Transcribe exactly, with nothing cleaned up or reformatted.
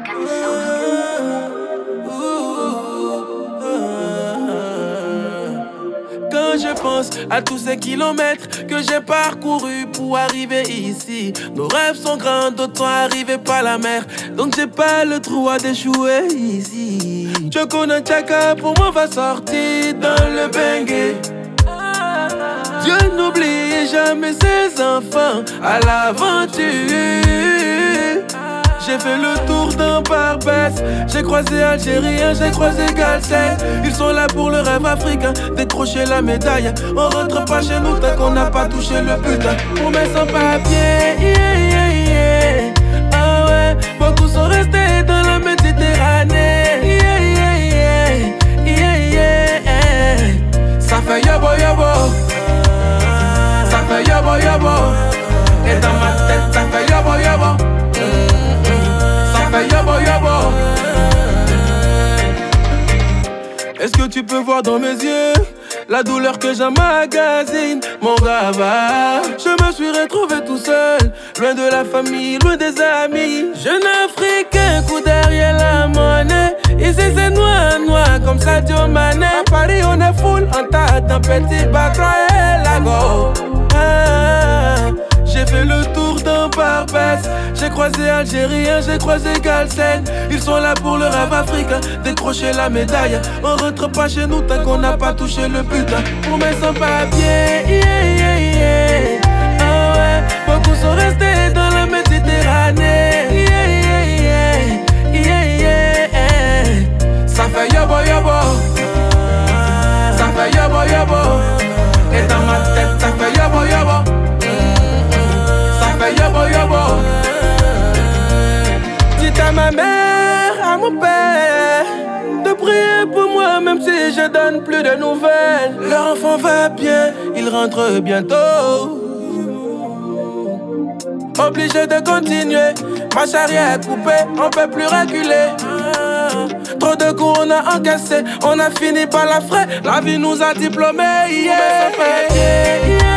Quand je pense à tous ces kilomètres que j'ai parcourus pour arriver ici, nos rêves sont grands, d'autres sont arrivés par la mer, donc j'ai pas le droit d'échouer ici. Je connais Tchaka, pour moi va sortir dans le bengue. Dieu n'oublie jamais ses enfants à l'aventure. J'ai fait le tour d'un Barbès, j'ai croisé Algériens, j'ai croisé Galsen. Ils sont là pour le rêve africain, décrocher la médaille. On rentre pas chez nous tant qu'on n'a pas touché le putain. On met sans papier, yeah, yeah, yeah. Ah ouais, beaucoup sont restés dans la Méditerranée. Yeah, yeah, yeah, yeah, yeah. Ça fait yobo yobo, ça fait yobo yobo. Et dans ma tête ça fait yobo yobo. Yobo, yobo. Est-ce que tu peux voir dans mes yeux la douleur que j'emmagasine, mon gars va. Je me suis retrouvé tout seul, loin de la famille, loin des amis. Jeune Africain, coup derrière la monnaie. Ici c'est noir, noir comme Sadio Mané. À Paris on est full, en tête un petit batra et la go. Ah, j'ai fait le tour d'un Barbès, j'ai croisé Algériens, j'ai croisé Galsen. Ils sont là pour le rêve africain, décrocher la médaille. On rentre pas chez nous tant qu'on n'a pas touché le putain. Pour mes sans-papiers, yeah, yeah, yeah. Ah ouais, beaucoup sont restés dans la Méditerranée. Yeah, yeah, yeah, yeah, yeah. Ça fait yobo yobo, ça fait yobo yobo. Et dans ma tête ça fait yobo yobo. Yobo yobo. Dites à ma mère, à mon père de prier pour moi même si je donne plus de nouvelles. Leur enfant va bien, il rentre bientôt. Obligé de continuer, ma charrière est coupée, on peut plus reculer. Trop de coups on a encaissé, on a fini par la fraie. La vie nous a diplômés, yeah, yeah, yeah.